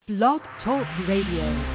Blog Talk Radio.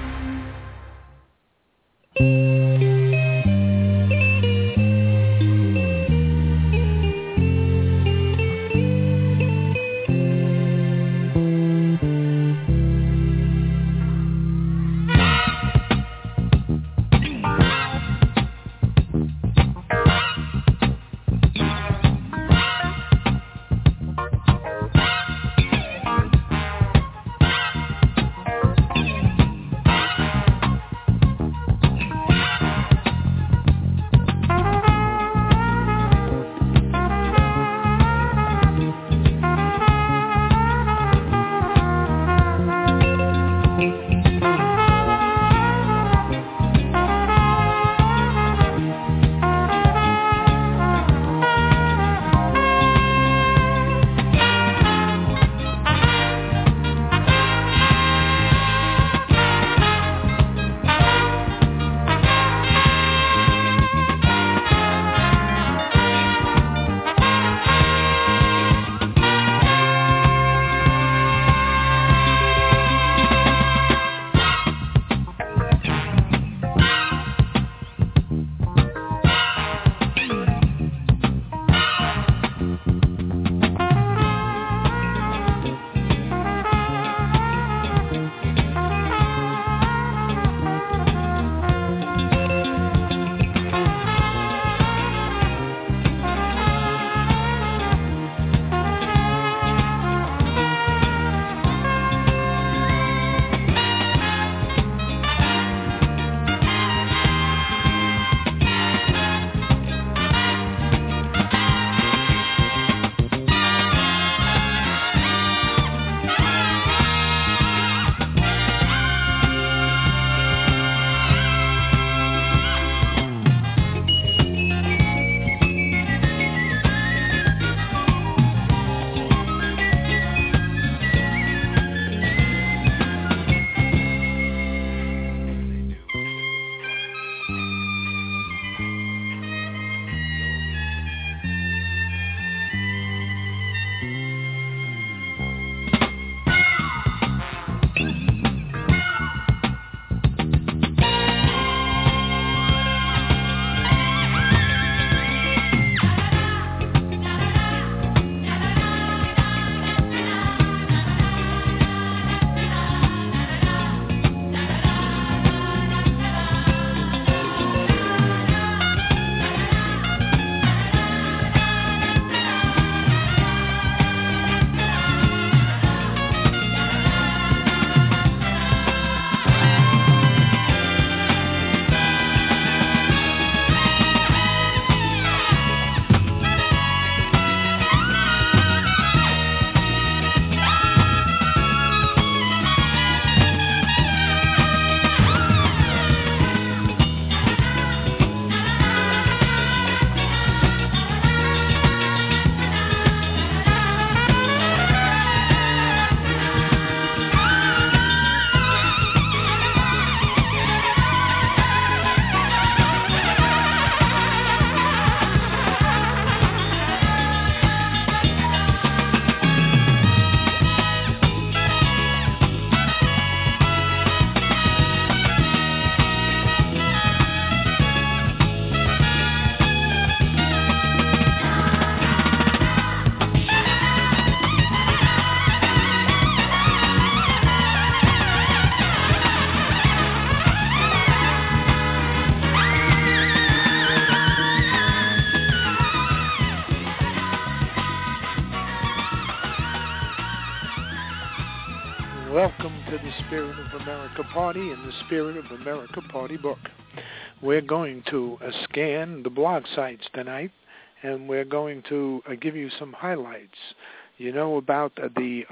Welcome to the Spirit of America Party and the Spirit of America Party book. We're going to scan the blog sites tonight, and we're going to give you some highlights. You know about the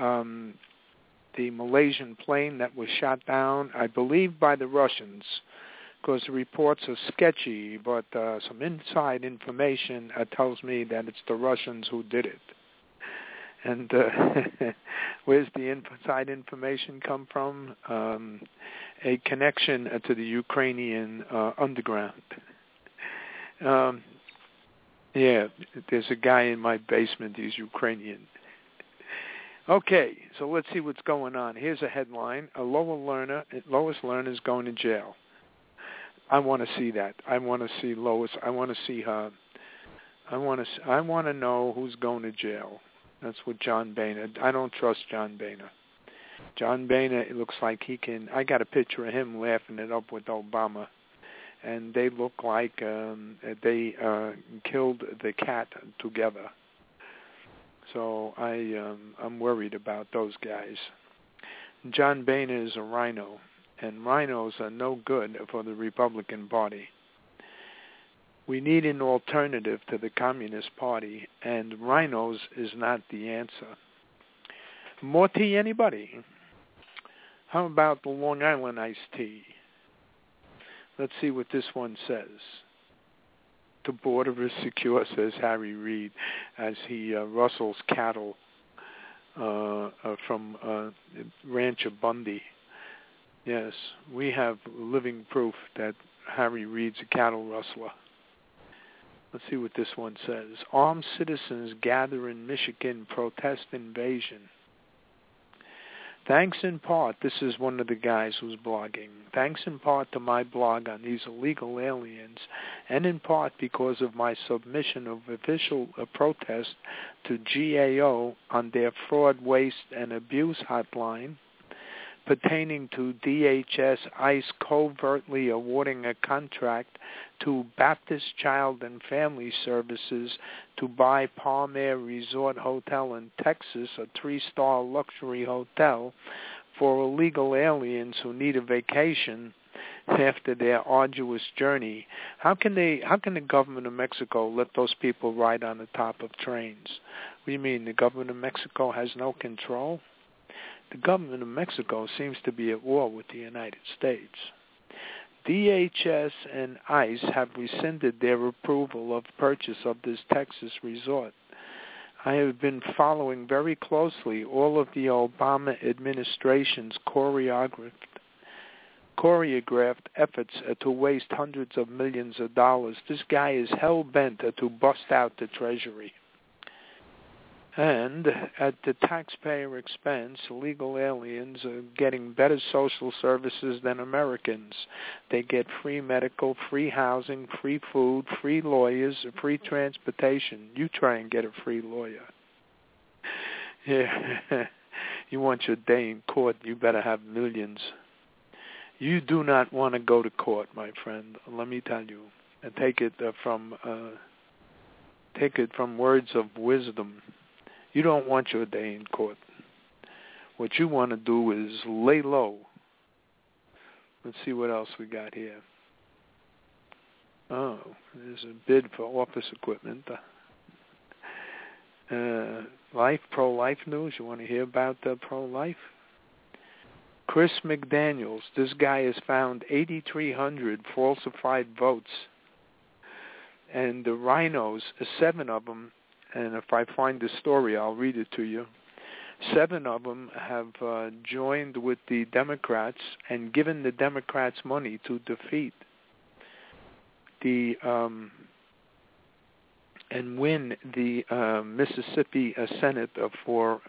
Malaysian plane that was shot down, I believe, by the Russians, because the reports are sketchy, but some inside information tells me that it's the Russians who did it. And where's the inside information come from? A connection to the Ukrainian underground. Yeah, there's a guy in my basement, he's Ukrainian. Okay, so let's see what's going on. Here's a headline: Lois Lerner is going to jail. I want to see that. I want to see Lois. I want to see her. I want to know who's going to jail. That's what John Boehner. I don't trust John Boehner. John Boehner, it looks like he can. I got a picture of him laughing it up with Obama, and they look like they killed the cat together. So I'm worried about those guys. John Boehner is a rhino, and rhinos are no good for the Republican Party. We need an alternative to the Communist Party, and rhinos is not the answer. More tea, anybody? How about the Long Island iced tea? Let's see what this one says. The border is secure, says Harry Reid, as he rustles cattle from Rancher Bundy. Yes, we have living proof that Harry Reid's a cattle rustler. Let's see what this one says. Armed citizens gather in Michigan, protest invasion. Thanks in part, this is one of the guys who's blogging, thanks in part to my blog on these illegal aliens, and in part because of my submission of official protest to GAO on their fraud, waste, and abuse hotline, pertaining to DHS ICE covertly awarding a contract to Baptist Child and Family Services to buy Palm Air Resort Hotel in Texas, a 3-star luxury hotel, for illegal aliens who need a vacation after their arduous journey. How can the government of Mexico let those people ride on the top of trains? What do you mean, the government of Mexico has no control? The government of Mexico seems to be at war with the United States. DHS and ICE have rescinded their approval of purchase of this Texas resort. I have been following very closely all of the Obama administration's choreographed efforts to waste hundreds of millions of dollars. This guy is hell-bent to bust out the Treasury. And at the taxpayer expense, illegal aliens are getting better social services than Americans. They get free medical, free housing, free food, free lawyers, free transportation. You try and get a free lawyer. Yeah. You want your day in court, you better have millions. You do not want to go to court, my friend. Let me tell you. And take it from words of wisdom. You don't want your day in court. What you want to do is lay low. Let's see what else we got here. Oh, there's a bid for office equipment. Pro-life news. You want to hear about pro-life? Chris McDaniels. This guy has found 8,300 falsified votes. And the rhinos, 7 of them, and if I find the story, I'll read it to you. 7 of them have joined with the Democrats and given the Democrats money to defeat the and win the Mississippi Senate for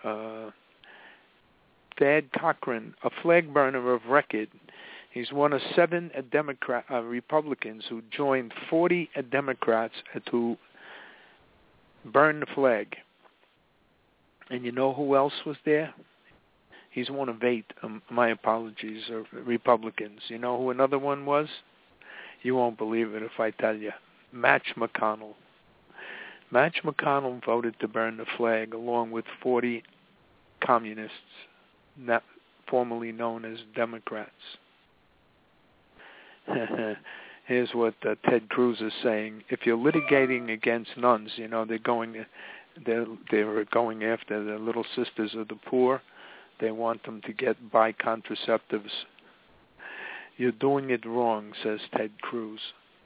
Thad Cochran, a flag burner of record. He's one of 7 Republicans who joined 40 Democrats to burn the flag. And you know who else was there? He's one of 8, my apologies, Republicans. You know who another one was? You won't believe it if I tell you. Match McConnell. Match McConnell voted to burn the flag along with 40 communists, not formerly known as Democrats. Here's what Ted Cruz is saying. If you're litigating against nuns, you know, they're going after the little sisters of the poor. They want them to buy contraceptives. You're doing it wrong, says Ted Cruz.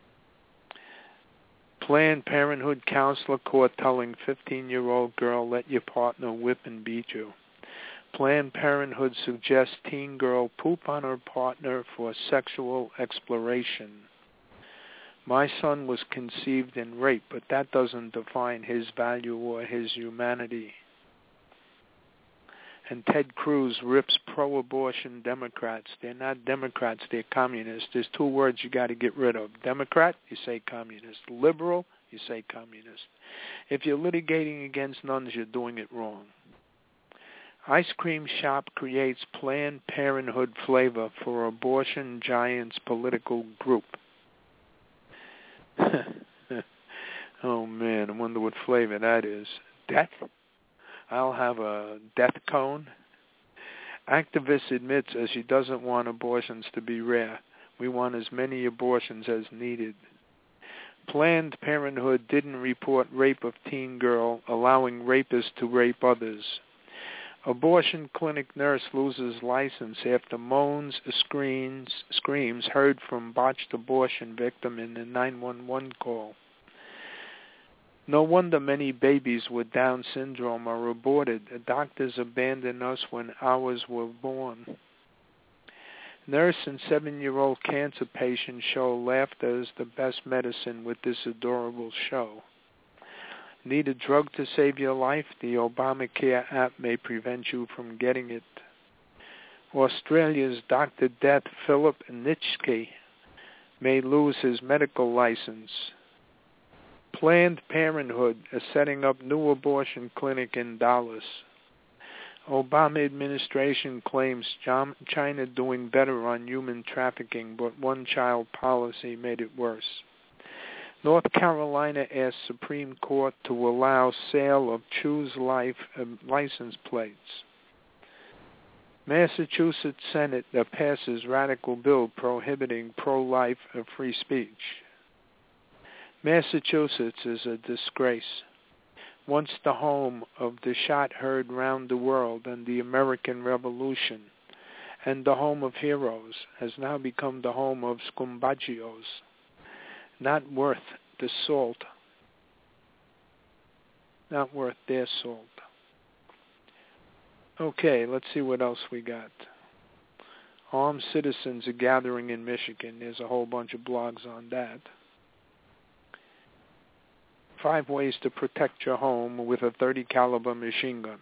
Planned Parenthood counselor caught telling 15-year-old girl, let your partner whip and beat you. Planned Parenthood suggests teen girl poop on her partner for sexual exploration. My son was conceived in rape, but that doesn't define his value or his humanity. And Ted Cruz rips pro-abortion Democrats. They're not Democrats, they're communists. There's two words you got to get rid of. Democrat, you say communist. Liberal, you say communist. If you're litigating against nuns, you're doing it wrong. Ice cream shop creates Planned Parenthood flavor for abortion giants political group. Oh, man, I wonder what flavor that is. Death? I'll have a death cone. Activist admits as she doesn't want abortions to be rare. We want as many abortions as needed. Planned Parenthood didn't report rape of teen girl, allowing rapists to rape others. Abortion clinic nurse loses license after moans, screams heard from botched abortion victim in the 911 call. No wonder many babies with Down syndrome are aborted. The doctors abandoned us when ours were born. Nurse and 7-year-old cancer patient show laughter is the best medicine with this adorable show. Need a drug to save your life? The Obamacare app may prevent you from getting it. Australia's Dr. Death Philip Nitschke may lose his medical license. Planned Parenthood is setting up new abortion clinic in Dallas. Obama administration claims China doing better on human trafficking, but one-child policy made it worse. North Carolina asked Supreme Court to allow sale of Choose Life license plates. Massachusetts Senate passes radical bill prohibiting pro-life free speech. Massachusetts is a disgrace. Once the home of the shot heard round the world and the American Revolution, and the home of heroes, has now become the home of scumbagios. Not worth the salt. Not worth their salt. Okay, let's see what else we got. Armed citizens are gathering in Michigan. There's a whole bunch of blogs on that. 5 ways to protect your home with a .30 caliber machine gun.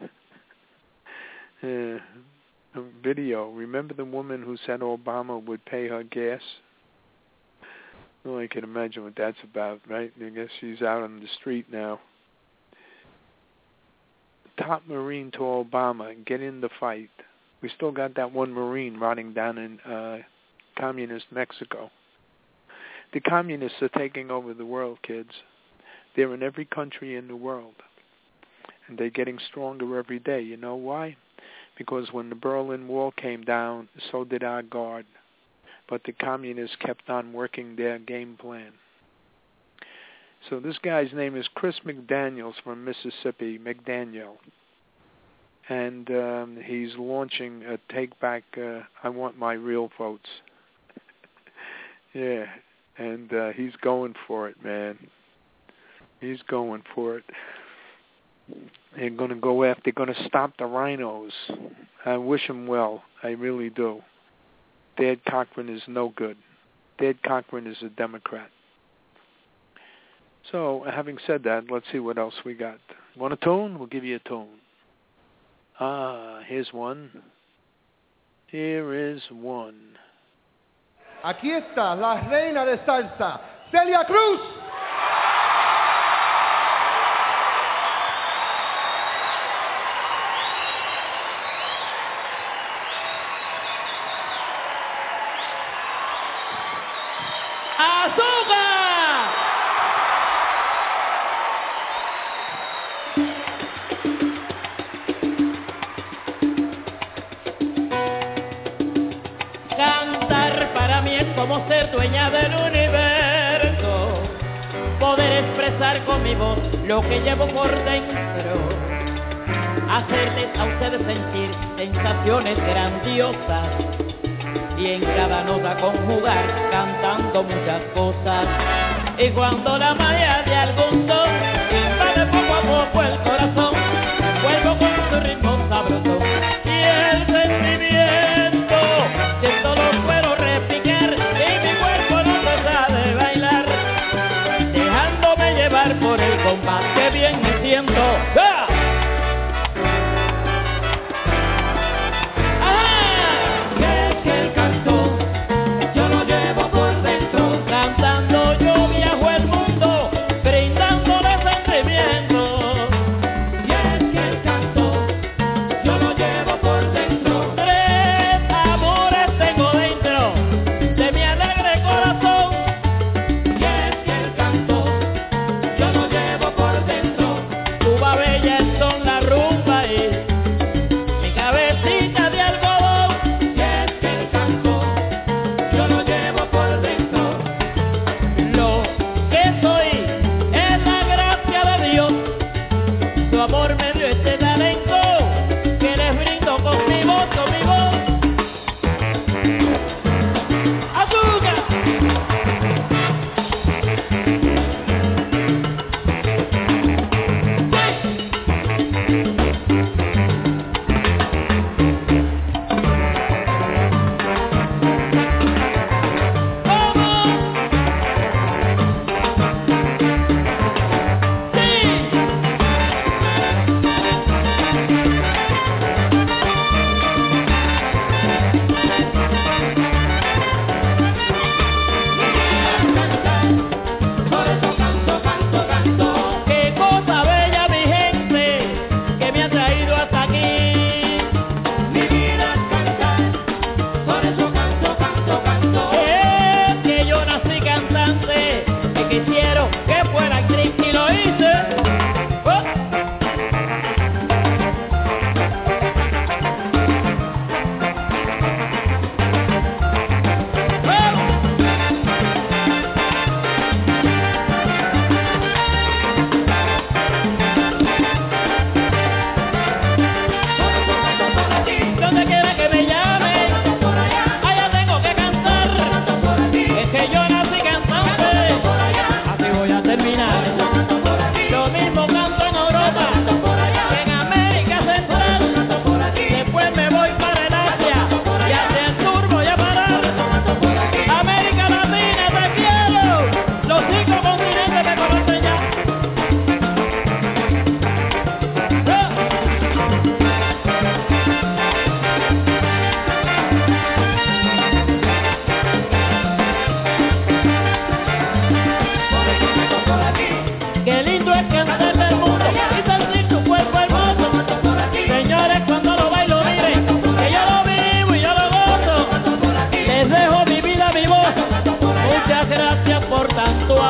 Video. Remember the woman who said Obama would pay her gas? Well, I can imagine what that's about, right? I guess she's out on the street now. Top Marine to Obama, get in the fight. We still got that one Marine rotting down in communist Mexico. The communists are taking over the world, kids. They're in every country in the world. And they're getting stronger every day. You know why? Because when the Berlin Wall came down, so did our guard. But the communists kept on working their game plan. So this guy's name is Chris McDaniels from Mississippi, McDaniel. And he's launching a Take Back, I Want My Real Votes. Yeah, and he's going for it, man. He's going for it. They're going to go after, they're going to stop the rhinos. I wish him well. I really do. Dad Cochran is no good. Dad Cochran is a Democrat. So, having said that, let's see what else we got. Want a tune? We'll give you a tune. Here's one. Here is one. Aquí está la reina de salsa, Celia Cruz. Como ser dueña del universo, poder expresar con mi voz lo que llevo por dentro, hacerles a ustedes sentir sensaciones grandiosas y en cada nota conjugar cantando muchas cosas. Y cuando la magia de algún son invade poco a poco el corazón, vuelvo con su ritmo sabroso y el sentimiento, siento lo puedo replicar. Por el compás que bien me siento. ¡Ah!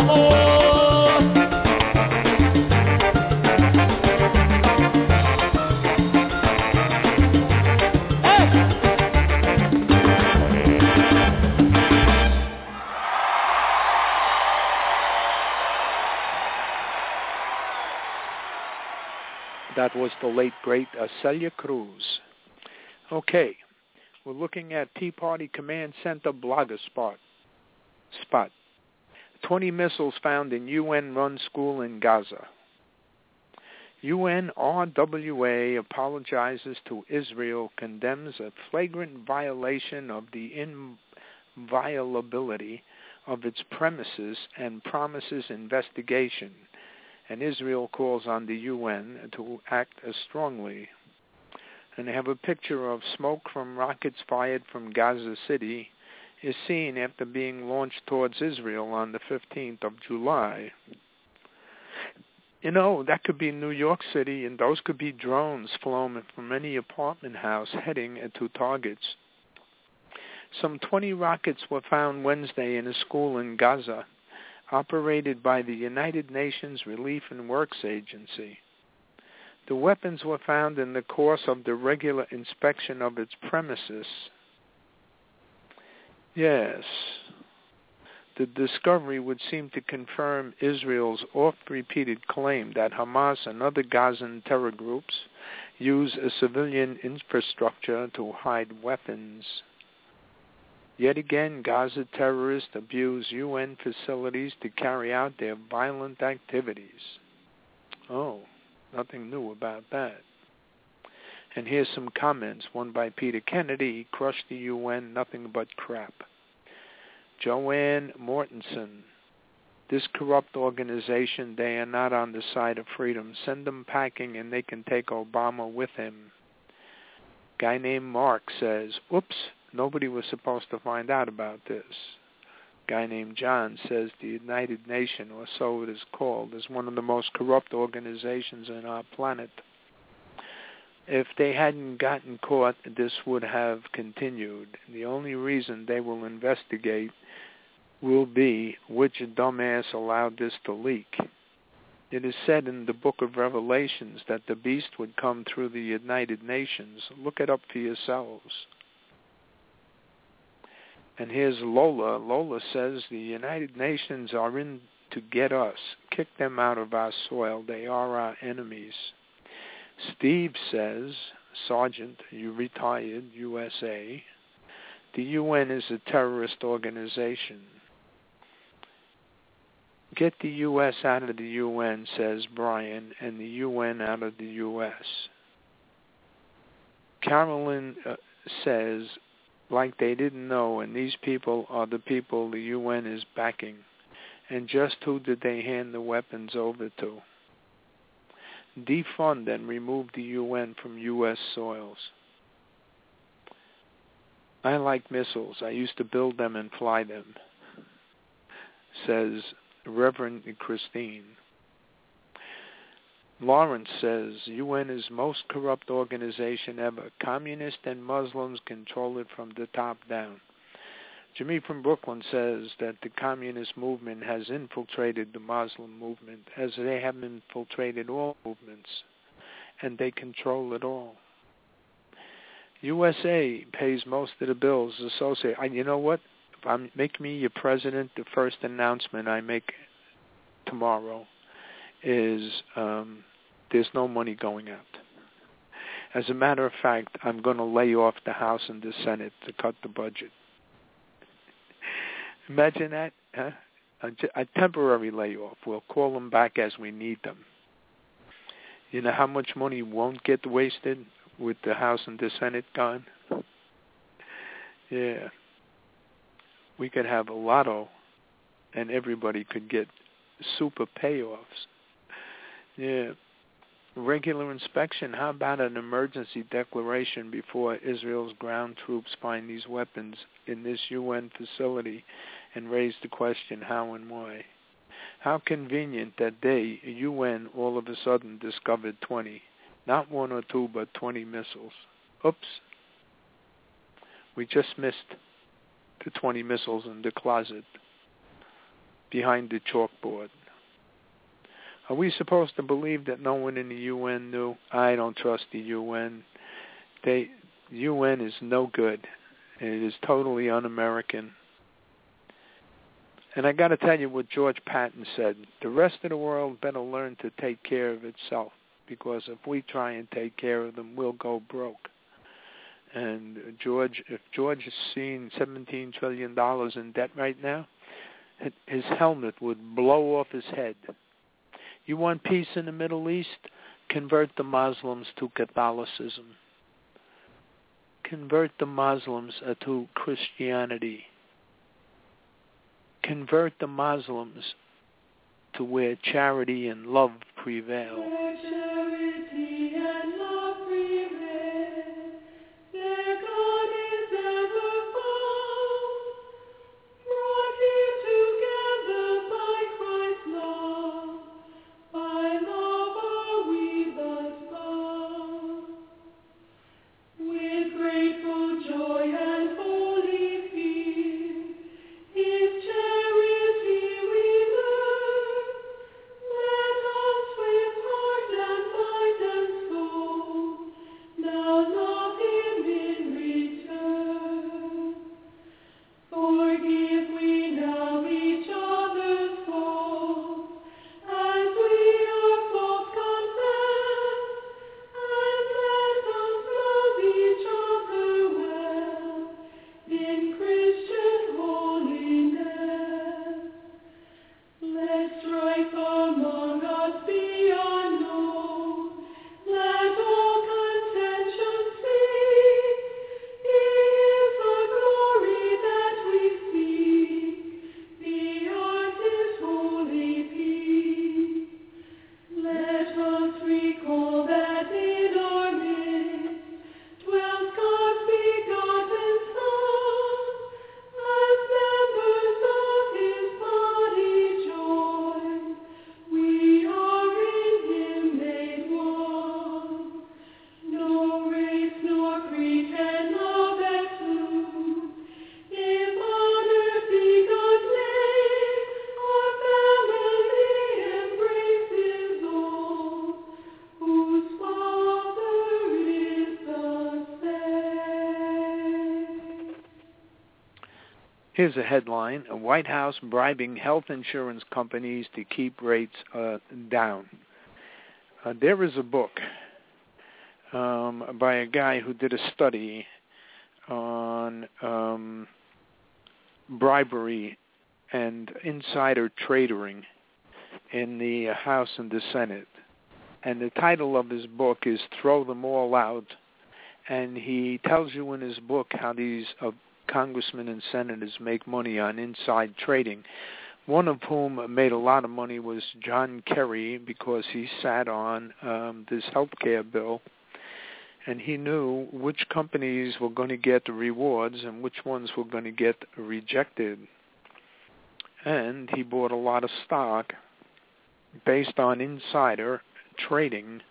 amor. That was the late, great Celia Cruz. Okay, we're looking at Tea Party Command Center blogger spot. 20 missiles found in UN-run school in Gaza. UNRWA apologizes to Israel, condemns a flagrant violation of the inviolability of its premises and promises investigation. And Israel calls on the UN to act as strongly. And they have a picture of smoke from rockets fired from Gaza City is seen after being launched towards Israel on the 15th of July. You know, that could be New York City, and those could be drones flown from any apartment house heading to targets. Some 20 rockets were found Wednesday in a school in Gaza, operated by the United Nations Relief and Works Agency. The weapons were found in the course of the regular inspection of its premises. Yes, the discovery would seem to confirm Israel's oft-repeated claim that Hamas and other Gazan terror groups use a civilian infrastructure to hide weapons. Yet again, Gaza terrorists abuse UN facilities to carry out their violent activities. Oh, nothing new about that. And here's some comments. One by Peter Kennedy, crushed the UN, nothing but crap. Joanne Mortensen, this corrupt organization, they are not on the side of freedom. Send them packing and they can take Obama with him. Guy named Mark says, oops, nobody was supposed to find out about this. Guy named John says the United Nations, or so it is called, is one of the most corrupt organizations on our planet. If they hadn't gotten caught, this would have continued. The only reason they will investigate will be which dumbass allowed this to leak. It is said in the book of Revelations that the beast would come through the United Nations. Look it up for yourselves. And here's Lola. Lola says the United Nations are in to get us. Kick them out of our soil. They are our enemies. Steve says, Sergeant, you retired, USA. The UN is a terrorist organization. Get the U.S. out of the UN, says Brian, and the UN out of the U.S. Carolyn says, like they didn't know, and these people are the people the UN is backing. And just who did they hand the weapons over to? Defund and remove the UN from U.S. soils. I like missiles. I used to build them and fly them, says Reverend Christine. Lawrence says, UN is most corrupt organization ever. Communists and Muslims control it from the top down. Jimmy from Brooklyn says that the communist movement has infiltrated the Muslim movement, as they have infiltrated all movements, and they control it all. USA pays most of the bills associated. You know what? If make me your president, the first announcement I make tomorrow is there's no money going out. As a matter of fact, I'm going to lay off the House and the Senate to cut the budget. Imagine that, huh? A temporary layoff. We'll call them back as we need them. You know how much money won't get wasted with the House and the Senate gone? Yeah. We could have a lotto and everybody could get super payoffs. Yeah. Regular inspection. How about an emergency declaration before Israel's ground troops find these weapons in this UN facility and raise the question how and why? How convenient that they, UN, all of a sudden discovered 20. Not one or two, but 20 missiles. Oops. We just missed the 20 missiles in the closet. behind the chalkboard. Are we supposed to believe that no one in the UN knew? I don't trust the UN. The UN is no good. It is totally un-American. And I got to tell you what George Patton said. The rest of the world better learn to take care of itself, because if we try and take care of them, we'll go broke. And if George is seeing $17 trillion in debt right now, his helmet would blow off his head. You want peace in the Middle East? Convert the Muslims to Catholicism. Convert the Muslims to Christianity. Convert the Muslims to where charity and love prevail. Where charity and love prevail, there God is ever found, brought here together by Christ's love. By love are we thus bound. With grateful joy and holy fear, His charity we learn. Let us with heart and mind and soul now love Him in return. Forgive we now each other's faults, as we our faults confess, and let us love each other well in Christian holiness. Let strife among us be unknown. Let all contention cease. It is the glory that we seek. The art is holy peace. Let us recall that in our midst dwells God's begotten Son, as members of His body joined. We are in Him made one. No race nor creed can love exclude. If honor be God's name, our family embraces all, whose Father is the same. Here's a headline: a White House bribing health insurance companies to keep rates down. There is a book by a guy who did a study on bribery and insider trading in the House and the Senate. And the title of his book is Throw Them All Out. And he tells you in his book how these congressmen and senators make money on inside trading. One of whom made a lot of money was John Kerry, because he sat on this health care bill, and he knew which companies were going to get the rewards and which ones were going to get rejected. And he bought a lot of stock based on insider trading.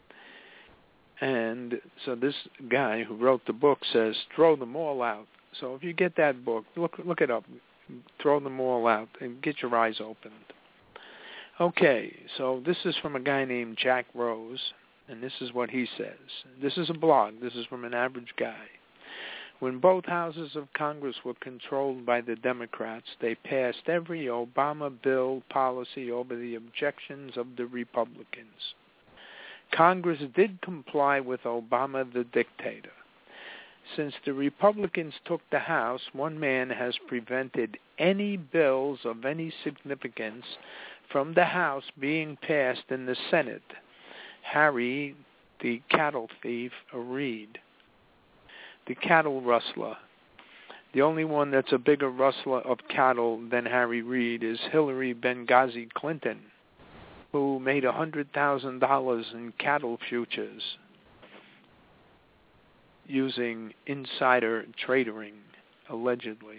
And so this guy who wrote the book says, throw them all out. So if you get that book, look it up. Throw them all out and get your eyes opened. Okay, so this is from a guy named Jack Rose, and this is what he says. This is a blog. This is from an average guy. When both houses of Congress were controlled by the Democrats, they passed every Obama bill policy over the objections of the Republicans. Congress did comply with Obama the dictator. Since the Republicans took the House, one man has prevented any bills of any significance from the House being passed in the Senate. Harry, the cattle thief, Reid. The cattle rustler. The only one that's a bigger rustler of cattle than Harry Reid is Hillary Benghazi Clinton, who made $100,000 in cattle futures using insider trading, allegedly.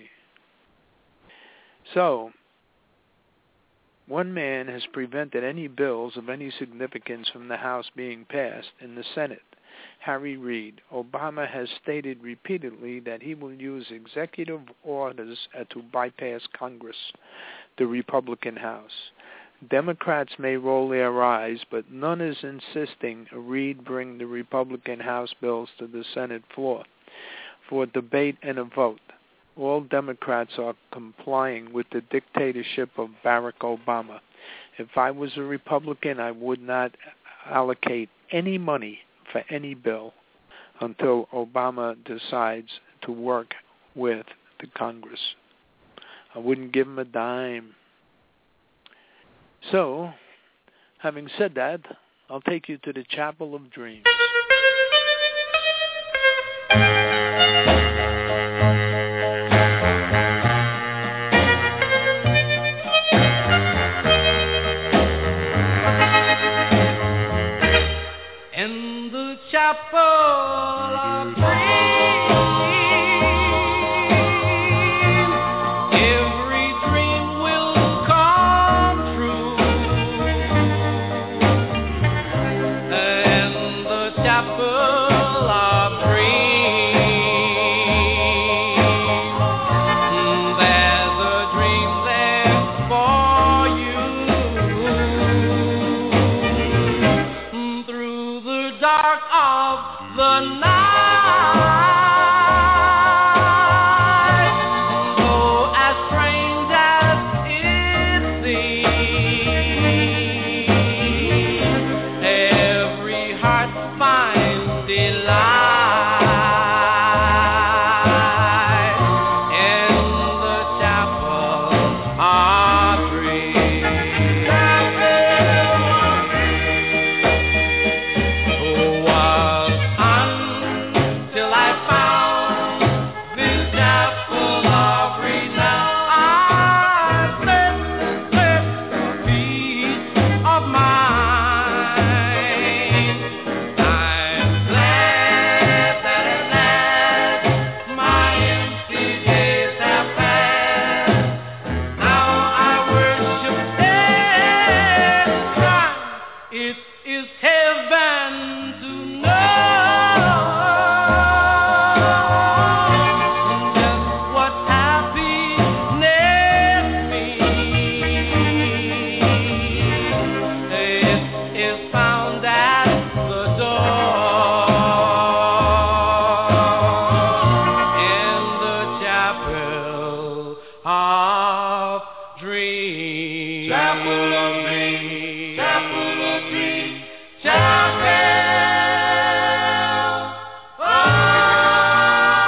So, one man has prevented any bills of any significance from the House being passed in the Senate. Harry Reid. Obama has stated repeatedly that he will use executive orders to bypass Congress, the Republican House. Democrats may roll their eyes, but none is insisting Reid bring the Republican House bills to the Senate floor for debate and a vote. All Democrats are complying with the dictatorship of Barack Obama. If I was a Republican, I would not allocate any money for any bill until Obama decides to work with the Congress. I wouldn't give him a dime. So, having said that, I'll take you to the Chapel of Dreams. In the Chapel of Dreams, every dream will come true. In the Chapel of Dreams, there's a dream there for you. Through the dark of the night, though as strange as it seems, every heart finds delight in the Chapel of Dreams. Till I found this chapel of renown, I slept peace of mind. I'm glad that at last my empty days have passed. Now I worship death Christ. It is heaven to know just what happiness means. It is found at the door in the Chapel of Dreams. Chapel of Dreams. Chapel of Dreams. Chapel of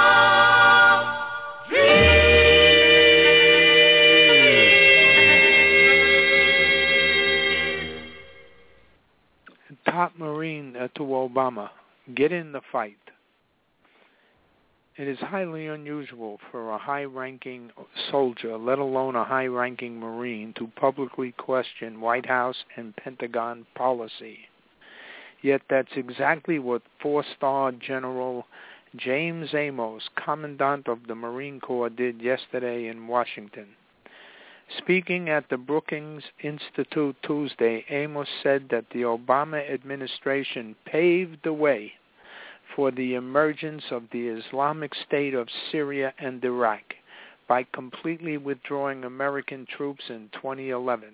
Top Marine to Obama. Get in the fight. It is highly unusual for a high-ranking soldier, let alone a high-ranking Marine, to publicly question White House and Pentagon policy. Yet that's exactly what four-star General James Amos, Commandant of the Marine Corps, did yesterday in Washington. Speaking at the Brookings Institute Tuesday, Amos said that the Obama administration paved the way for the emergence of the Islamic State of Syria and Iraq by completely withdrawing American troops in 2011.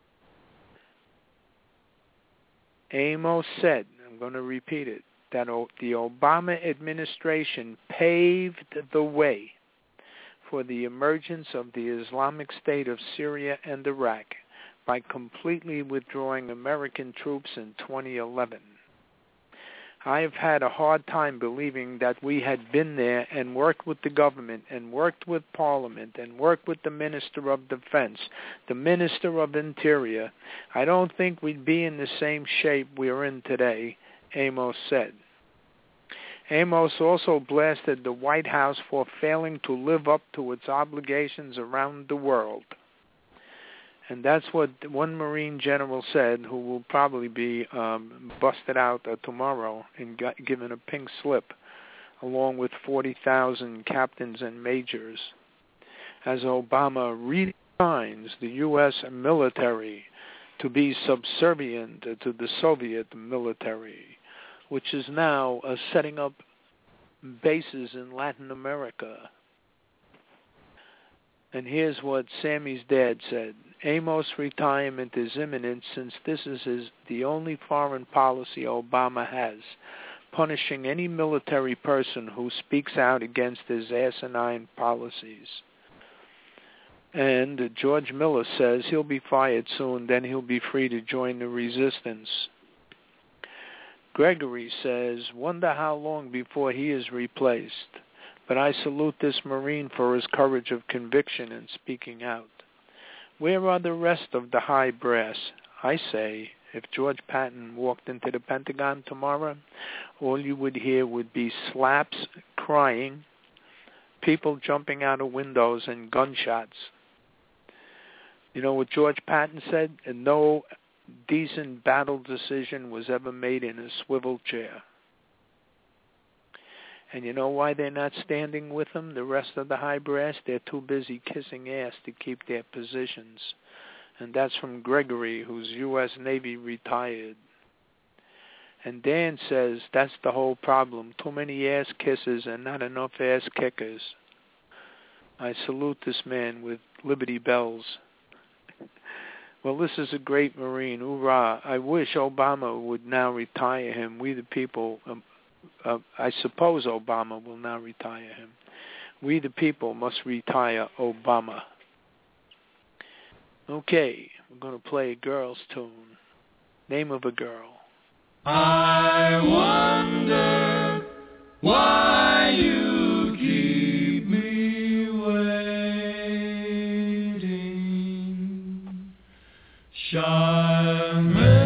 Amos said, I'm going to repeat it, that the Obama administration paved the way for the emergence of the Islamic State of Syria and Iraq by completely withdrawing American troops in 2011. I have had a hard time believing that we had been there and worked with the government and worked with Parliament and worked with the Minister of Defense, the Minister of Interior. I don't think we'd be in the same shape we're in today, Amos said. Amos also blasted the White House for failing to live up to its obligations around the world. And that's what one Marine general said, who will probably be busted out tomorrow and given a pink slip, along with 40,000 captains and majors, as Obama redefines the U.S. military to be subservient to the Soviet military. which is now setting up bases in Latin America. And here's what Sammy's dad said. Amos' retirement is imminent since this is the only foreign policy Obama has, punishing any military person who speaks out against his asinine policies. And George Miller says he'll be fired soon, then he'll be free to join the resistance. Gregory says, wonder how long before he is replaced. But I salute this Marine for his courage of conviction and speaking out. Where are the rest of the high brass? I say, if George Patton walked into the Pentagon tomorrow, all you would hear would be slaps, crying, people jumping out of windows, and gunshots. You know what George Patton said? And no decent battle decision was ever made in a swivel chair. And you know why they're not standing with him, the rest of the high brass? They're too busy kissing ass to keep their positions. And that's from Gregory, who's U.S. Navy retired. And Dan says that's the whole problem. Too many ass kisses and not enough ass kickers. I salute this man with Liberty Bells. Well, this is a great Marine. Hoorah. I wish Obama would now retire him. We the people... I suppose Obama will now retire him. We the people must retire Obama. Okay, we're going to play a girl's tune. Name of a girl. I wonder why you keep me waiting. Charmaine.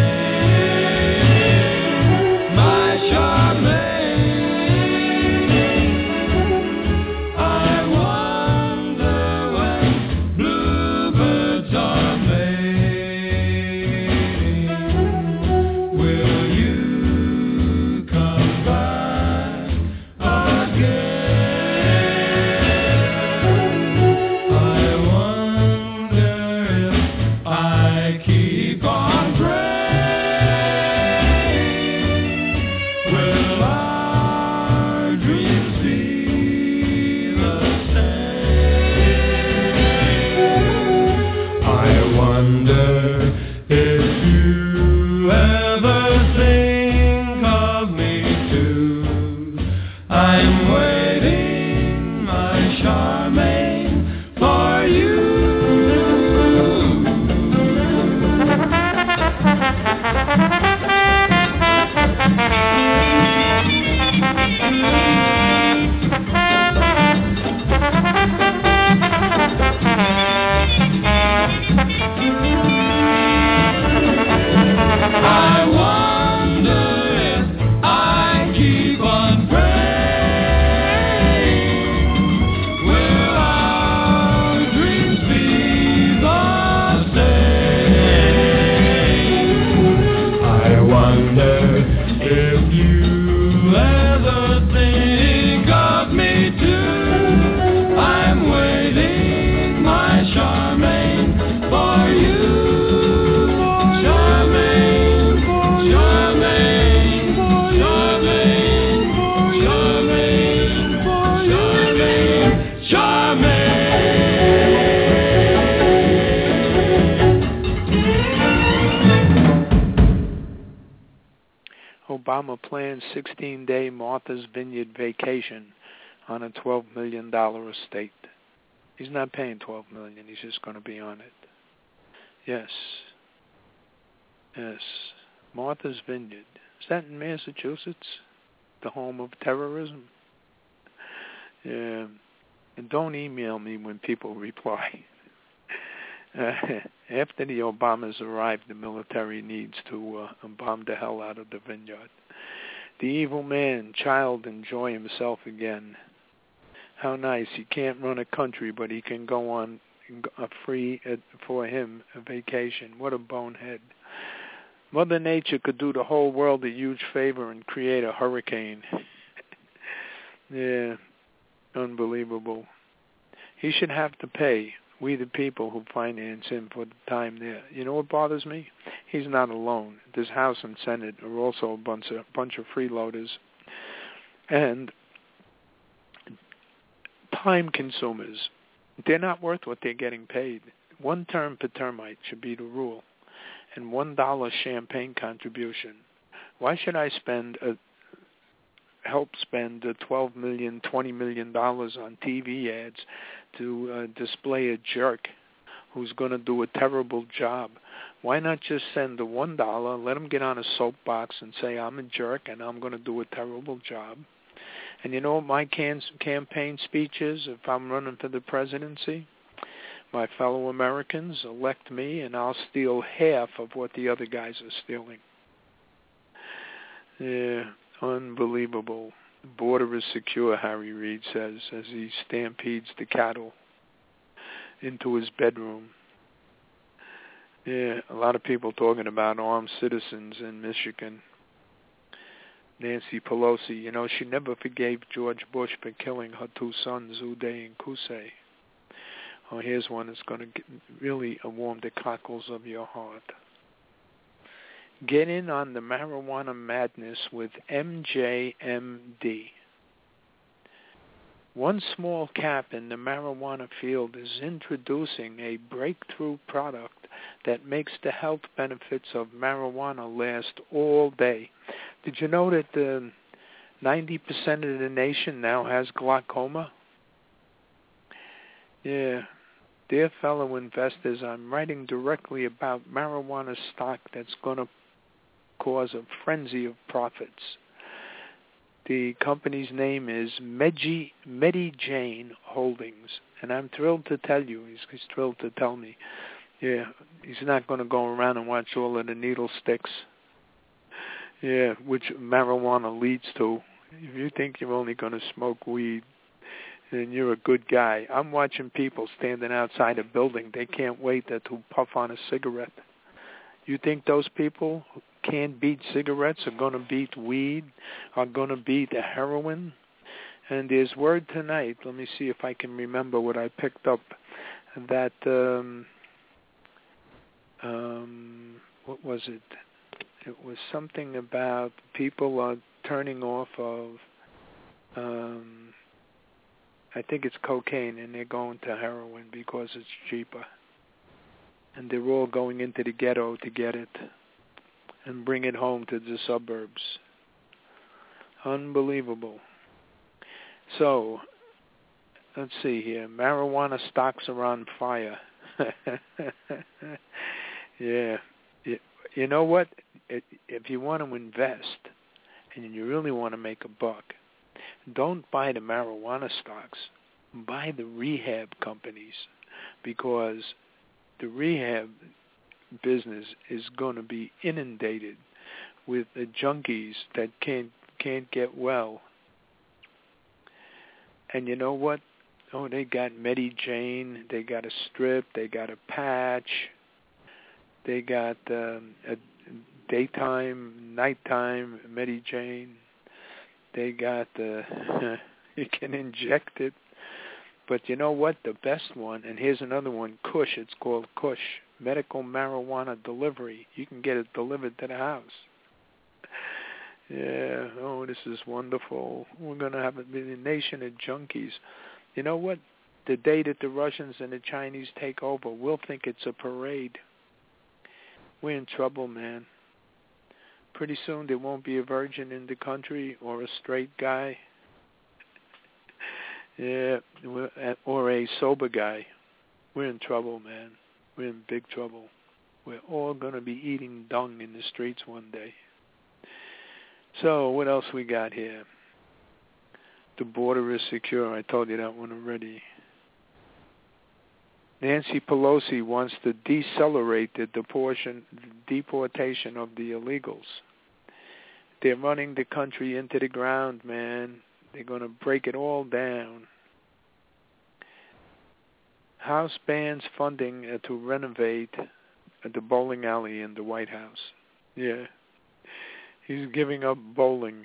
Obama plans 16-day Martha's Vineyard vacation on a $12 million estate. He's not paying $12 million. He's just going to be on it. Yes. Yes. Martha's Vineyard. Is that in Massachusetts? The home of terrorism? Yeah. And don't email me when people reply. After the Obamas arrived, the military needs to bomb the hell out of the vineyard. The evil man, child, enjoy himself again. How nice. He can't run a country, but he can go on a free, for him, a vacation. What a bonehead. Mother Nature could do the whole world a huge favor and create a hurricane. Yeah, unbelievable. He should have to pay We the people who finance him for the time there. You know what bothers me? He's not alone. This House and Senate are also a bunch of freeloaders and time consumers. They're not worth what they're getting paid. 1 term per termite should be the rule, and $1 champagne contribution. Why should I help spend $12 million, $20 million on TV ads to display a jerk who's going to do a terrible job? Why not just send the $1, let him get on a soapbox and say, I'm a jerk and I'm going to do a terrible job? And you know what my campaign speech is if I'm running for the presidency? My fellow Americans, elect me and I'll steal half of what the other guys are stealing. Yeah, unbelievable. The border is secure, Harry Reid says, as he stampedes the cattle into his bedroom. Yeah, a lot of people talking about armed citizens in Michigan. Nancy Pelosi, you know, she never forgave George Bush for killing her 2 sons, Uday and Qusay. Oh, here's one that's going to really warm the cockles of your heart. Get in on the marijuana madness with MJMD. One small cap in the marijuana field is introducing a breakthrough product that makes the health benefits of marijuana last all day. Did you know that 90% of the nation now has glaucoma? Yeah. Dear fellow investors, I'm writing directly about marijuana stock that's going to cause a frenzy of profits. The company's name is MediJane Holdings, and I'm thrilled to tell you, he's thrilled to tell me, yeah, he's not going to go around and watch all of the needle sticks, yeah, which marijuana leads to. If you think you're only going to smoke weed, then you're a good guy. I'm watching people standing outside a building. They can't wait to puff on a cigarette. You think those people who can't beat cigarettes are going to beat weed, are going to beat the heroin? And there's word tonight, let me see if I can remember what I picked up, that, what was it? It was something about people are turning off of, I think it's cocaine, and they're going to heroin because it's cheaper. And they're all going into the ghetto to get it and bring it home to the suburbs. Unbelievable. So, let's see here. Marijuana stocks are on fire. Yeah. You know what? If you want to invest and you really want to make a buck, don't buy the marijuana stocks. Buy the rehab companies, because the rehab business is going to be inundated with the junkies that can't get well. And you know what? Oh, they got MediJane, they got a strip, they got a patch, they got a daytime, nighttime MediJane. They got you can inject it. But you know what? The best one, and here's another one, Kush. It's called Kush, Medical Marijuana Delivery. You can get it delivered to the house. Yeah, oh, this is wonderful. We're going to have a nation of junkies. You know what? The day that the Russians and the Chinese take over, we'll think it's a parade. We're in trouble, man. Pretty soon there won't be a virgin in the country or a straight guy. Yeah, or a sober guy. We're in trouble, man. We're in big trouble. We're all going to be eating dung in the streets one day. So what else we got here? The border is secure. I told you that one already. Nancy Pelosi wants to decelerate the deportation of the illegals. They're running the country into the ground, man. They're going to break it all down. House bans funding to renovate the bowling alley in the White House. Yeah. He's giving up bowling.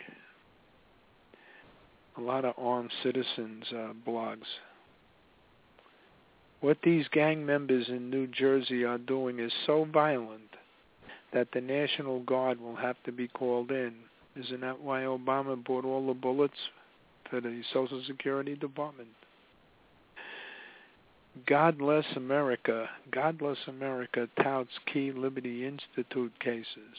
A lot of armed citizens blogs. What these gang members in New Jersey are doing is so violent that the National Guard will have to be called in. Isn't that why Obama bought all the bullets for the Social Security Department? God Bless America. God Bless America touts Key Liberty Institute cases.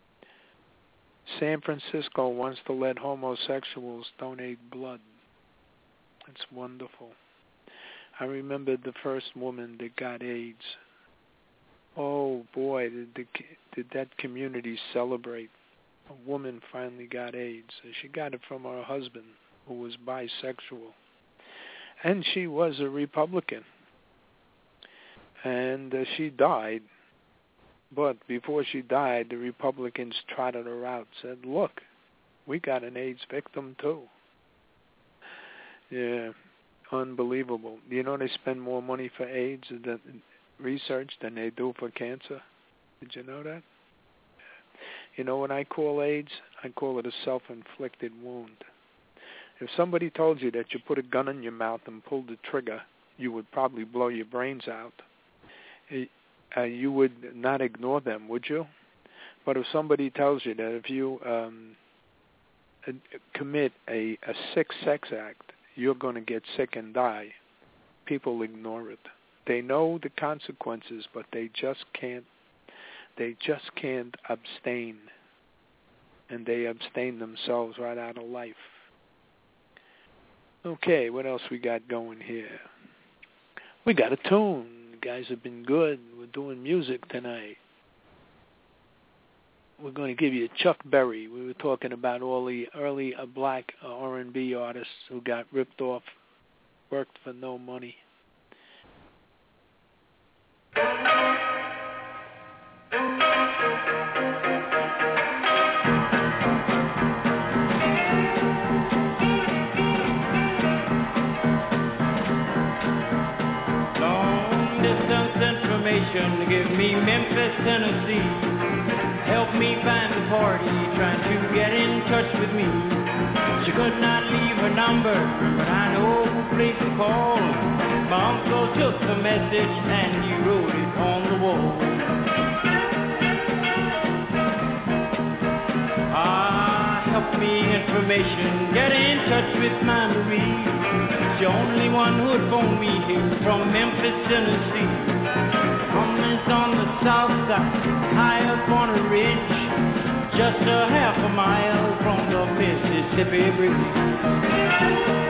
San Francisco wants to let homosexuals donate blood. It's wonderful. I remember the first woman that got AIDS. Oh boy, did that community celebrate. A woman finally got AIDS. She got it from her husband, who was bisexual. And she was a Republican. And she died. But before she died, the Republicans trotted her out, said, look, we got an AIDS victim too. Yeah, unbelievable. You know they spend more money for AIDS research than they do for cancer? Did you know that? You know what I call AIDS? I call it a self-inflicted wound. If somebody told you that you put a gun in your mouth and pulled the trigger, you would probably blow your brains out. You would not ignore them, would you? But if somebody tells you that if you commit a sick sex act, you're going to get sick and die, people ignore it. They know the consequences, but they just can't abstain. And they abstain themselves right out of life. Okay, what else we got going here? We got a tune. The guys have been good. We're doing music tonight. We're going to give you Chuck Berry. We were talking about all the early black R&B artists who got ripped off, worked for no money. Long distance information, give me Memphis, Tennessee. Help me find the party, trying to get in touch with me. She could not leave her number, but I know who place to call. My uncle took the message and he wrote it on the wall. Help me information, get in touch with my Marie. She's the only one who'd phone me here from Memphis, Tennessee. Is on the south side, high up on a ridge, just a half a mile from the Mississippi Bridge.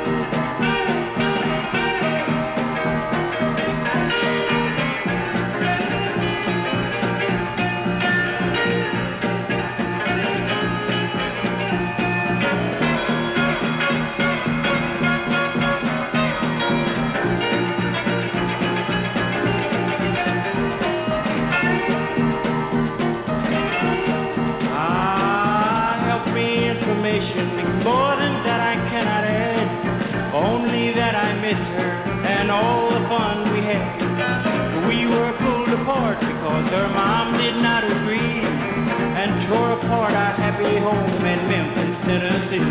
More than that I cannot add, only that I miss her and all the fun we had. We were pulled apart because her mom did not agree and tore apart our happy home in Memphis, Tennessee.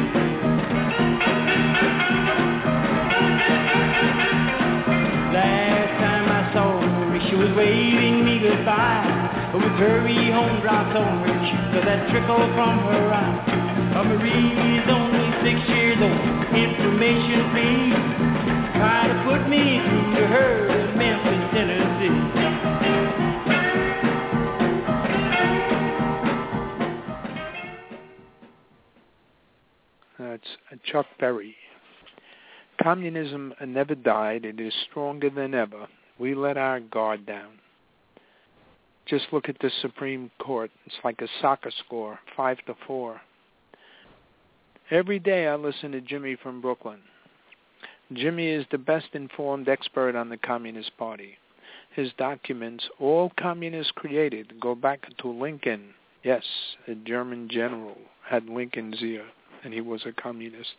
Last time I saw her, she was waving me goodbye with her wee home drops on her cheek, so that trickle from her eye. Marie is only 6 years old. Information, please. Try to put me through to her in Memphis, Tennessee. That's Chuck Berry. Communism never died. It is stronger than ever. We let our guard down. Just look at the Supreme Court. It's like a soccer score, 5-4. Every day I listen to Jimmy from Brooklyn. Jimmy is the best informed expert on the Communist Party. His documents, all communists created, go back to Lincoln. Yes, a German general had Lincoln's ear, and he was a communist.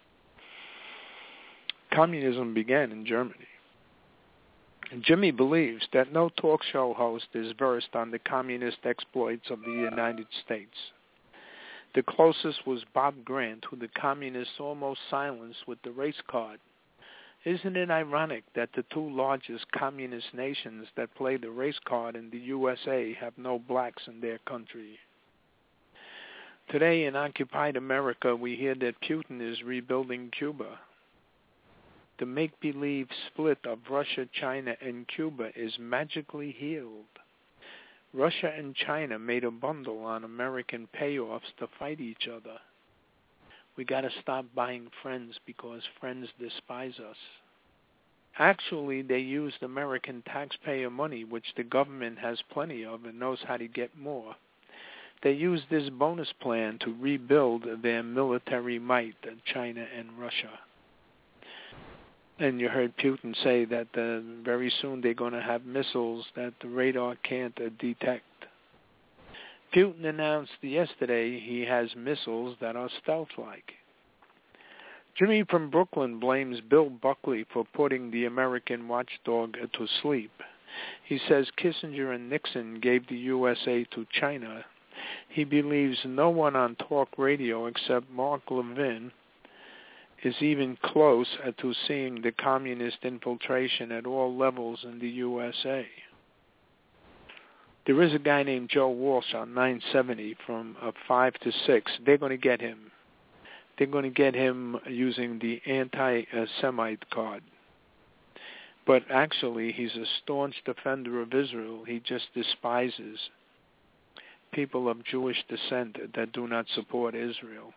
Communism began in Germany. And Jimmy believes that no talk show host is versed on the communist exploits of the United States. The closest was Bob Grant, who the communists almost silenced with the race card. Isn't it ironic that the two largest communist nations that play the race card in the USA have no blacks in their country? Today in occupied America, we hear that Putin is rebuilding Cuba. The make-believe split of Russia, China, and Cuba is magically healed. Russia and China made a bundle on American payoffs to fight each other. We got to stop buying friends because friends despise us. Actually, they used American taxpayer money, which the government has plenty of and knows how to get more. They used this bonus plan to rebuild their military might, China and Russia. And you heard Putin say that very soon they're going to have missiles that the radar can't detect. Putin announced yesterday he has missiles that are stealth-like. Jimmy from Brooklyn blames Bill Buckley for putting the American watchdog to sleep. He says Kissinger and Nixon gave the USA to China. He believes no one on talk radio except Mark Levin is even close to seeing the communist infiltration at all levels in the USA. There is a guy named Joe Walsh on 970 from 5 to 6. They're going to get him. They're going to get him using the anti-Semite card. But actually, he's a staunch defender of Israel. He just despises people of Jewish descent that do not support Israel.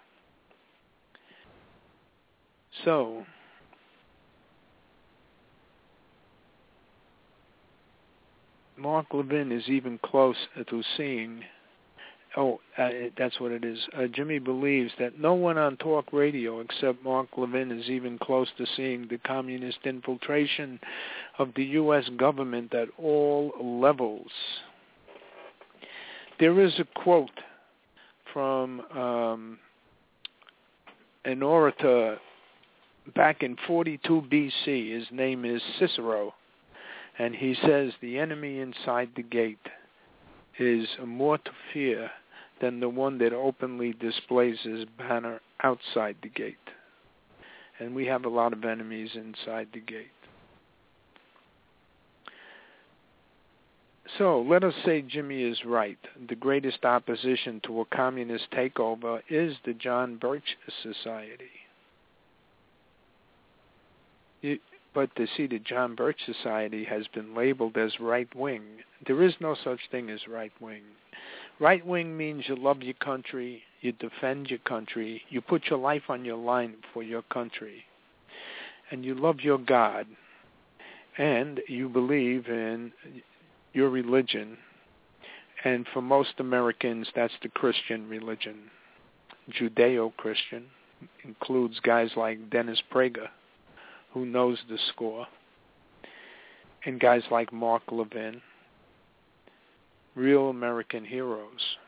So, Mark Levin is even close to seeing, that's what it is. Jimmy believes that no one on talk radio except Mark Levin is even close to seeing the communist infiltration of the U.S. government at all levels. There is a quote from an orator back in 42 B.C. His name is Cicero. And he says the enemy inside the gate is more to fear than the one that openly displays his banner outside the gate. And we have a lot of enemies inside the gate. So let us say Jimmy is right. The greatest opposition to a communist takeover is the John Birch Society. But to see the John Birch Society has been labeled as right-wing. There is no such thing as right-wing. Right-wing means you love your country, you defend your country, you put your life on your line for your country, and you love your God, and you believe in your religion. And for most Americans, that's the Christian religion. Judeo-Christian includes guys like Dennis Prager, who knows the score, and guys like Mark Levin, real American heroes.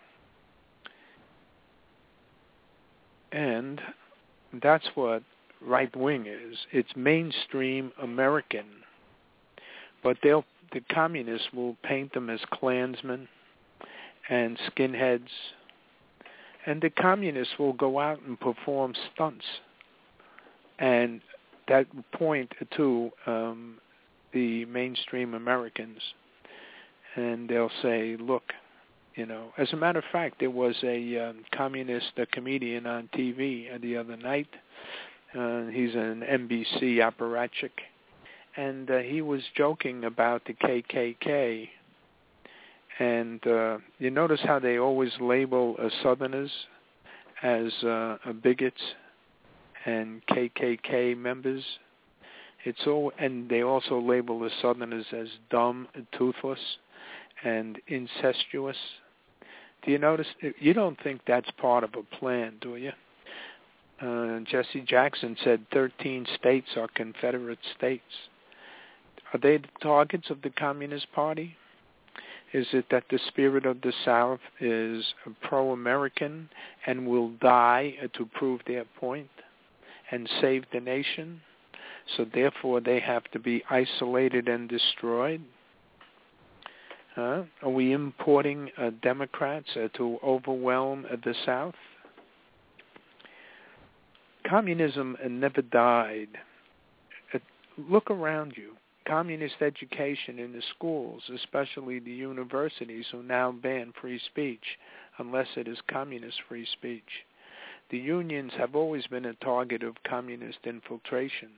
And that's what right-wing is. It's mainstream American. But the communists will paint them as Klansmen and skinheads, and the communists will go out and perform stunts. And that point to the mainstream Americans, and they'll say, look, as a matter of fact, there was a communist comedian on TV the other night. He's an NBC apparatchik, and he was joking about the KKK. And you notice how they always label Southerners as bigots and KKK members. And they also label the Southerners as dumb, toothless, and incestuous. Do you notice? You don't think that's part of a plan, do you? Jesse Jackson said 13 states are Confederate states. Are they the targets of the Communist Party? Is it that the spirit of the South is pro-American and will die to prove their point and save the nation? So therefore they have to be isolated and destroyed? Are we importing Democrats to overwhelm the South? Communism never died. look around you. Communist education in the schools, especially the universities, who now ban free speech unless it is communist free speech. The unions have always been a target of communist infiltration.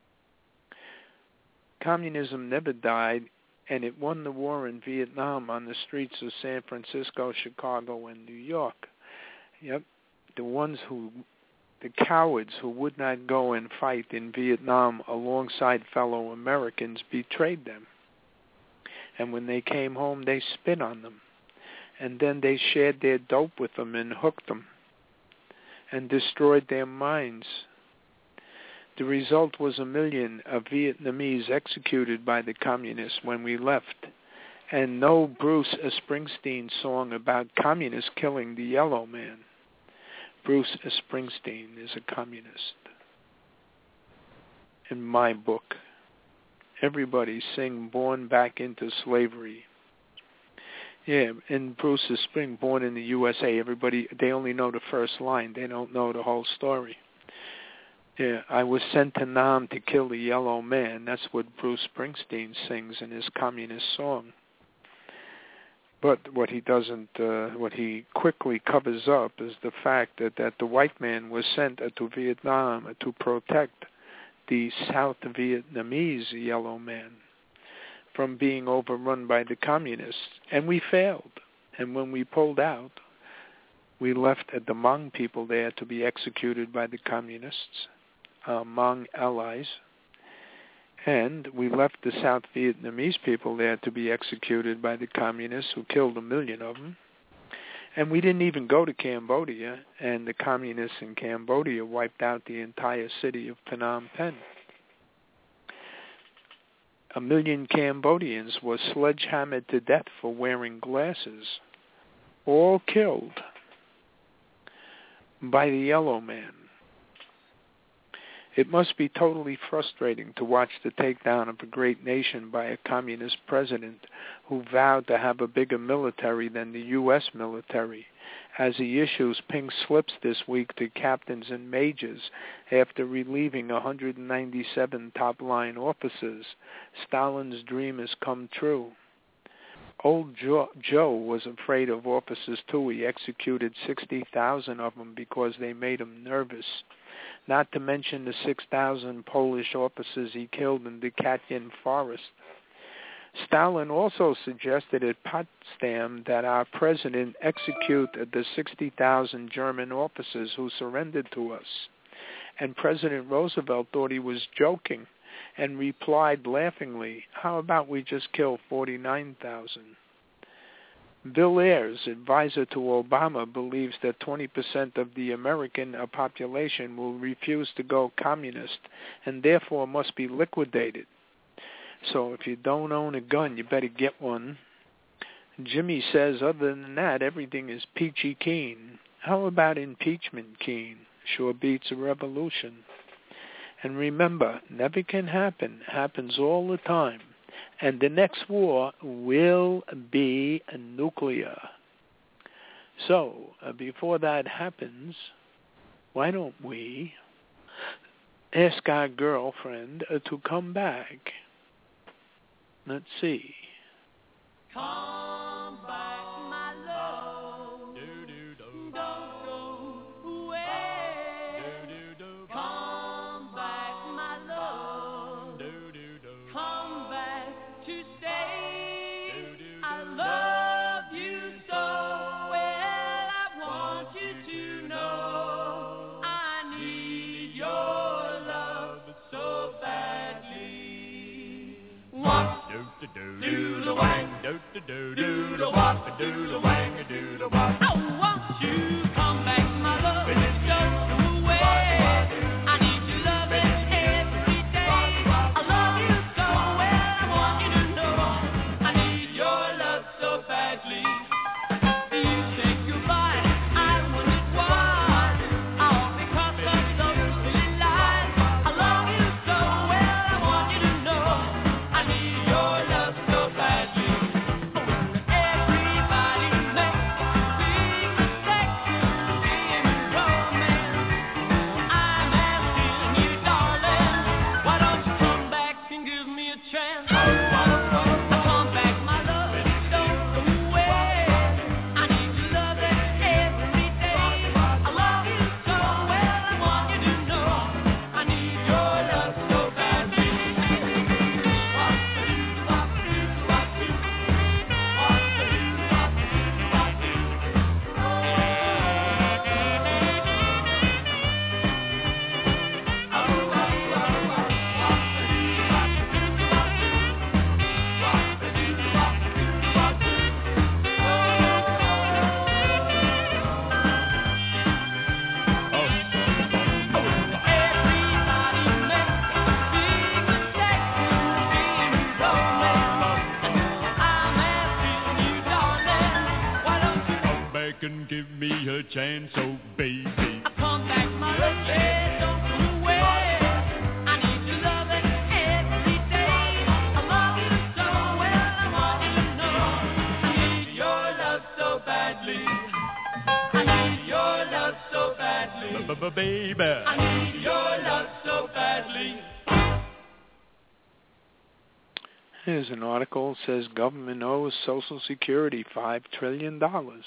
Communism never died, and it won the war in Vietnam on the streets of San Francisco, Chicago, and New York. Yep, the cowards who would not go and fight in Vietnam alongside fellow Americans betrayed them. And when they came home, they spit on them. And then they shared their dope with them and hooked them and destroyed their minds. The result was 1 million of Vietnamese executed by the communists when we left. And no Bruce Springsteen song about communists killing the yellow man. Bruce Springsteen is a communist. In my book, everybody sing Born Back into Slavery. Yeah, and Bruce Springsteen, Born in the USA, everybody, they only know the first line. They don't know the whole story. Yeah, I was sent to Nam to kill the yellow man. That's what Bruce Springsteen sings in his communist song. But what he quickly covers up is the fact that the white man was sent to Vietnam to protect the South Vietnamese yellow man from being overrun by the communists. And we failed. And when we pulled out, we left the Hmong people there to be executed by the communists, Hmong allies. And we left the South Vietnamese people there to be executed by the communists, who killed 1 million of them. And we didn't even go to Cambodia, and the communists in Cambodia wiped out the entire city of Phnom Penh. 1 million Cambodians were sledgehammered to death for wearing glasses, all killed by the yellow man. It must be totally frustrating to watch the takedown of a great nation by a communist president who vowed to have a bigger military than the U.S. military, as he issues pink slips this week to captains and majors after relieving 197 top-line officers. Stalin's dream has come true. Old Joe was afraid of officers too. He executed 60,000 of them because they made him nervous. Not to mention the 6,000 Polish officers he killed in the Katyn forest. Stalin also suggested at Potsdam that our president execute the 60,000 German officers who surrendered to us. And President Roosevelt thought he was joking and replied laughingly, "How about we just kill 49,000? Bill Ayers, advisor to Obama, believes that 20% of the American population will refuse to go communist and therefore must be liquidated. So if you don't own a gun, you better get one." Jimmy says, other than that, everything is peachy keen. How about impeachment keen? Sure beats a revolution. And remember, never can happen, happens all the time. And the next war will be nuclear. So, before that happens, why don't we ask our girlfriend to come back? Let's see. Come back, my love. Don't go away. Come back, my love. Come back to stay. I love you so well. I want you to know I need your love so badly. What? Do the wang, do the wop, do the wang, do the wop. I want you to come back, my love. Don't go away. I need your loving every day. I love you so well. I want you to know I need your love so badly. You say goodbye. I wondered why. All because of those silly lies. I love you so well. I want you to know I need your love so badly. Everybody chain, so baby. I come back my love, don't go away. I need your loving every day. I love you so well, I want you to know. I need your love so badly. I need your love so badly. Baby. I need your love so badly. Here's an article that says government owes Social Security $5 trillion.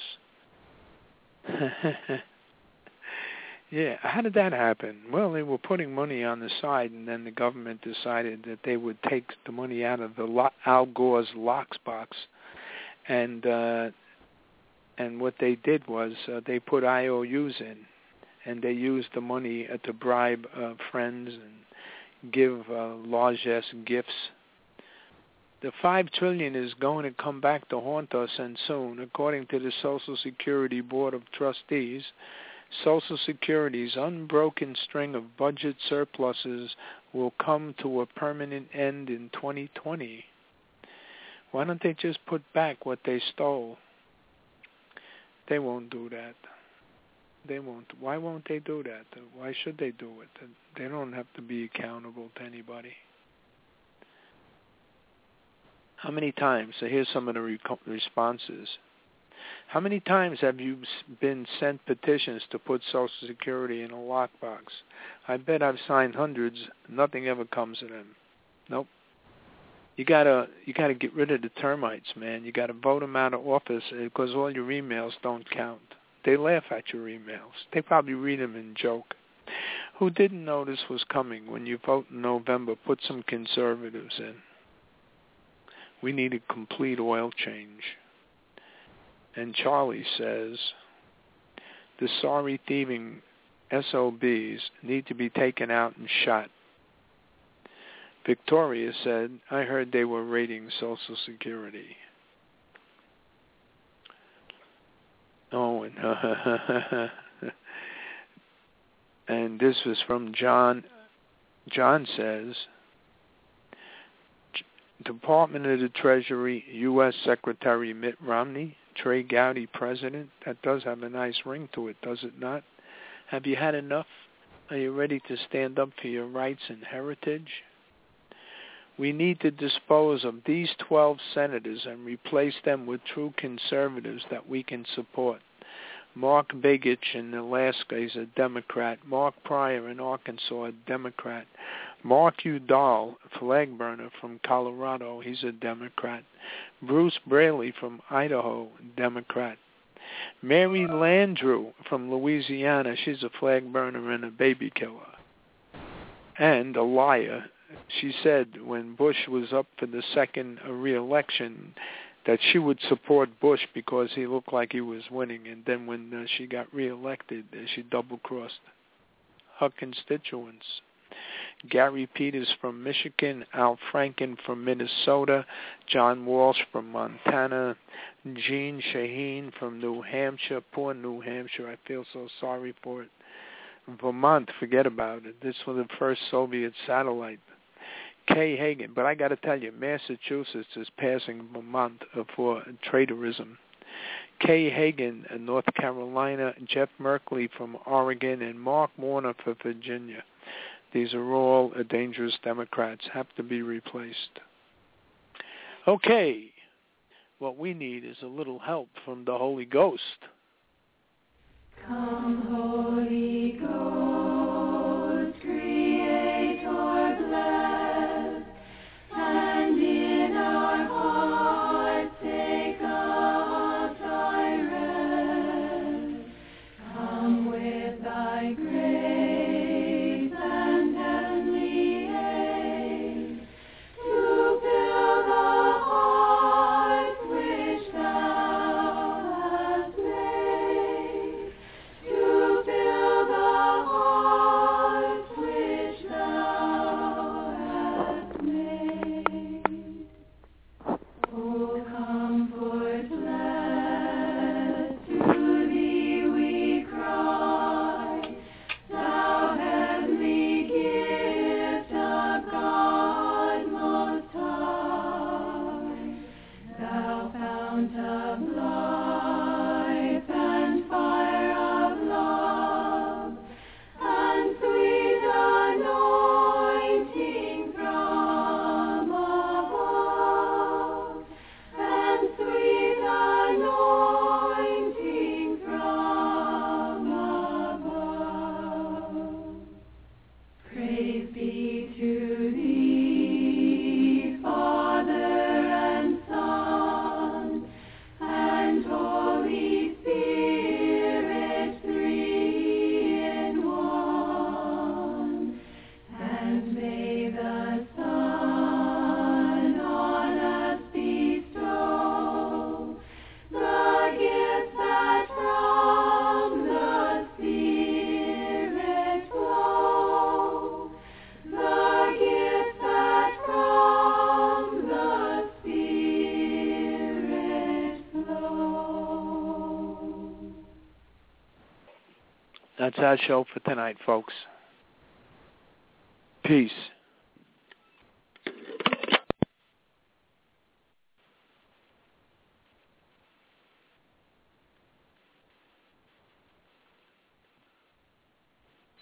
Yeah, how did that happen? Well, they were putting money on the side, and then the government decided that they would take the money out of the Al Gore's lockbox, and what they did was they put IOUs in, and they used the money to bribe friends and give largesse gifts. The $5 trillion is going to come back to haunt us, and soon. According to the Social Security Board of Trustees, Social Security's unbroken string of budget surpluses will come to a permanent end in 2020. Why don't they just put back what they stole? They won't do that. They won't. Why won't they do that? Why should they do it? They don't have to be accountable to anybody. How many times? So here's some of the responses. How many times have you been sent petitions to put Social Security in a lockbox? I bet I've signed hundreds. Nothing ever comes of them. Nope. You gotta get rid of the termites, man. You gotta vote them out of office because all your emails don't count. They laugh at your emails. They probably read them and joke. Who didn't know this was coming? When you vote in November, put some conservatives in. We need a complete oil change. And Charlie says, the sorry thieving SOBs need to be taken out and shot. Victoria said, I heard they were raiding Social Security. Oh, and this was from John. John says, Department of the Treasury, U.S. Secretary Mitt Romney, Trey Gowdy President. That does have a nice ring to it, does it not? Have you had enough? Are you ready to stand up for your rights and heritage? We need to dispose of these 12 senators and replace them with true conservatives that we can support. Mark Begich in Alaska is a Democrat. Mark Pryor in Arkansas, a Democrat. Mark Udall, flag burner from Colorado, he's a Democrat. Bruce Braley from Idaho, Democrat. Mary Landrieu from Louisiana, she's a flag burner and a baby killer. And a liar. She said when Bush was up for the second re-election that she would support Bush because he looked like he was winning. And then when she got re-elected, she double-crossed her constituents. Gary Peters from Michigan, Al Franken from Minnesota, John Walsh from Montana, Gene Shaheen from New Hampshire. Poor New Hampshire, I feel so sorry for it. Vermont, forget about it. This was the first Soviet satellite. Kay Hagan, but I got to tell you, Massachusetts is passing Vermont for traitorism. Kay Hagan in North Carolina, Jeff Merkley from Oregon, and Mark Warner for Virginia. These are all dangerous Democrats, have to be replaced. Okay, what we need is a little help from the Holy Ghost. Come, Holy Ghost, Creator blessed, and in our hearts take up thy rest. Come with thy grace and heavenly aid to fill the hearts which thou hast made. To That's our show for tonight, folks. Peace.